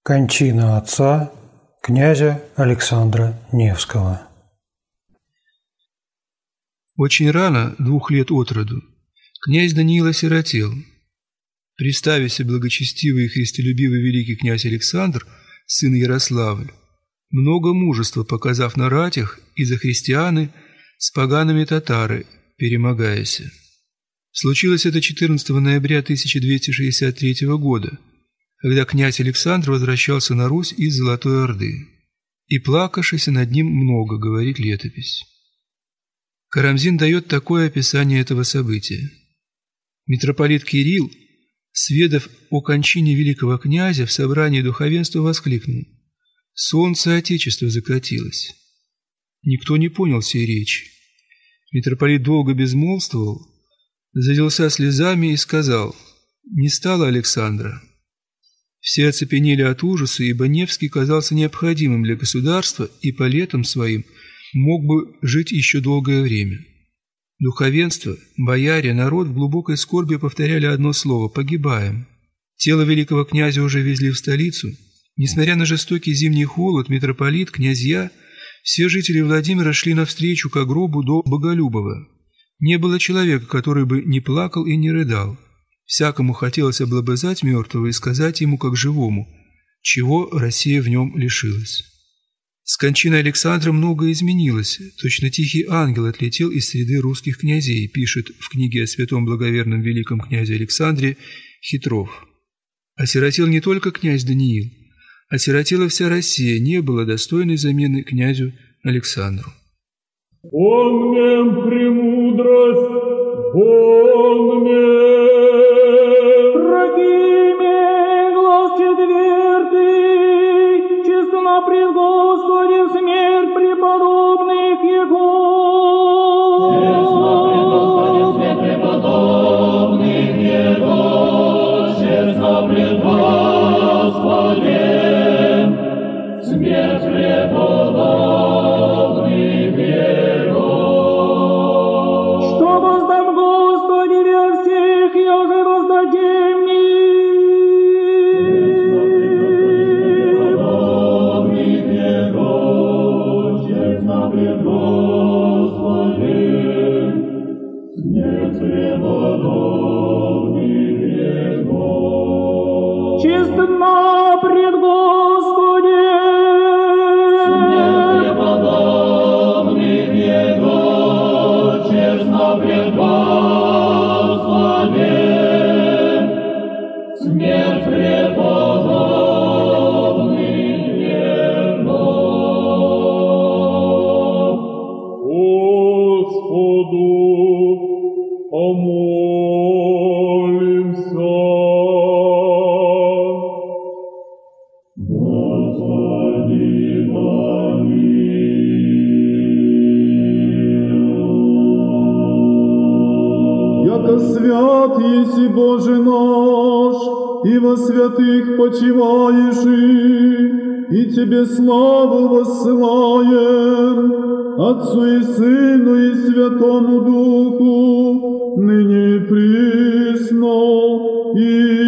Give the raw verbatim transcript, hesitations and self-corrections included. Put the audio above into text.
Кончина отца, князя Александра Невского. Очень рано, двух лет от роду, князь Даниил осиротел. Представися благочестивый и христолюбивый великий князь Александр, сын Ярославль, много мужества показав на ратях, и за христианы с погаными татары перемогаяся. Случилось это четырнадцатого ноября тысяча двести шестьдесят третьего года, когда князь Александр возвращался на Русь из Золотой Орды. И плакавшися над ним много, говорит летопись. Карамзин дает такое описание этого события. Митрополит Кирилл, сведав о кончине великого князя, в собрании духовенства воскликнул: «Солнце Отечества закатилось». Никто не понял сей речи. Митрополит долго безмолвствовал, залился слезами и сказал: «Не стало Александра». Все оцепенели от ужаса, ибо Невский казался необходимым для государства и по летам своим мог бы жить еще долгое время. Духовенство, бояре, народ в глубокой скорби повторяли одно слово: «Погибаем». Тело великого князя уже везли в столицу. Несмотря на жестокий зимний холод, митрополит, князья, все жители Владимира шли навстречу к гробу до Боголюбова. Не было человека, который бы не плакал и не рыдал. Всякому хотелось облобызать мертвого и сказать ему, как живому, чего Россия в нем лишилась. С кончиной Александра многое изменилось. Точно тихий ангел отлетел из среды русских князей, пишет в книге о святом благоверном великом князе Александре Хитров. Осиротел не только князь Даниил, осиротела вся Россия, не было достойной замены князю Александру. «Помним премудрость, помним, пред Господем смерть преподобных Его. Честно пред Господем смерть преподобных Его. Честно пред Господем смерть преподобных Его. Что воздам Господи во всех, я же воздадим мир. Честно пред Господем, смерть преподобных Его, честно пред Господем, смерть преподобных Его. Господу помолимся. Яко свят еси Боже наш, и во святых почиваешь, и Тебе славу воссылаем, Отцу и Сыну и Святому Духу, ныне и присно, и